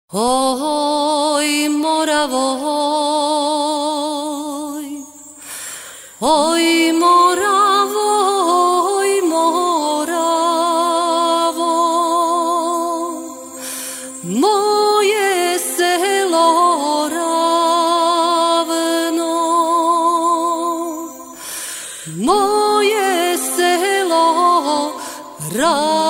Oj, Moravoj, oj, Moravoj, Moravo, moje selo ravno, moje selo ravno.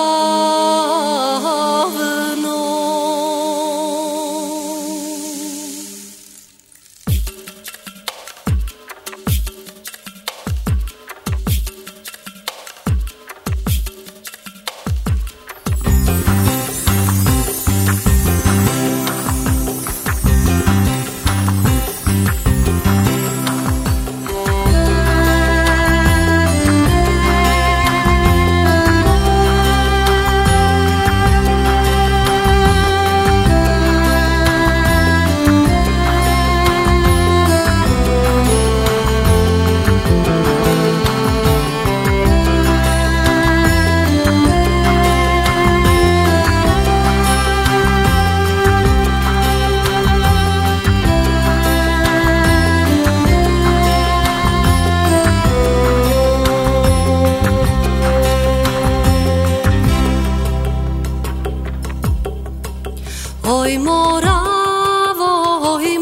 Oj, Moravo, oj,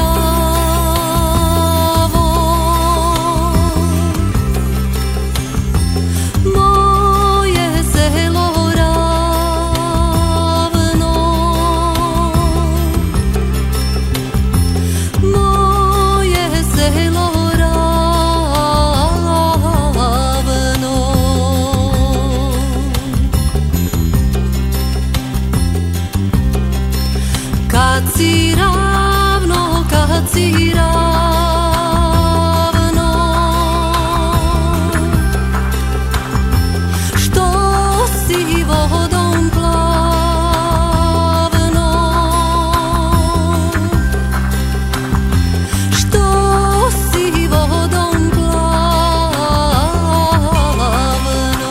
Moravo, moje selo ravno, moje selo ravno. Kad si ravno, kad si ravno, što si vodom plavno, što si vodom plavno.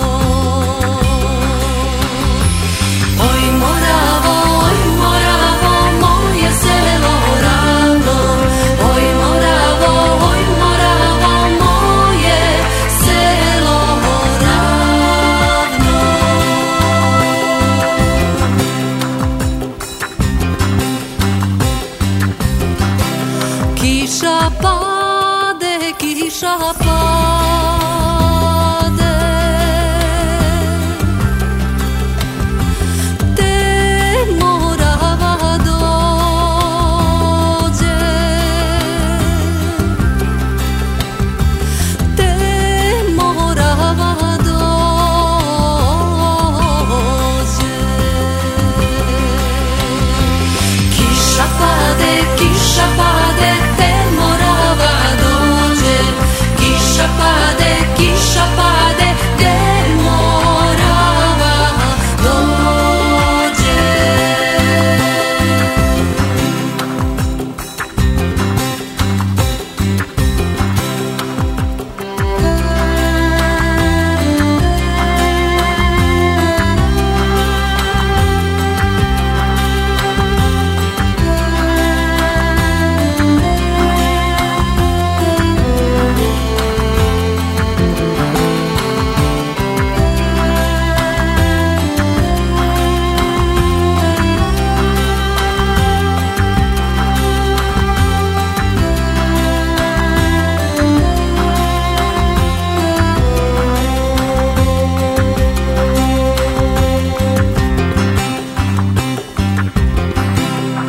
Oj, Moravo, oj, Moravo, moje selo ravno, oj, Moravo, oj, Moravo, moje selo ravno. Kiša pade, kiša pade, te Morava dođe, te Morava dođe. Kiša pade, te Morava dođe, kiša pade, te Morava dođe.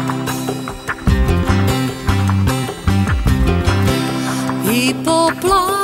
I po planu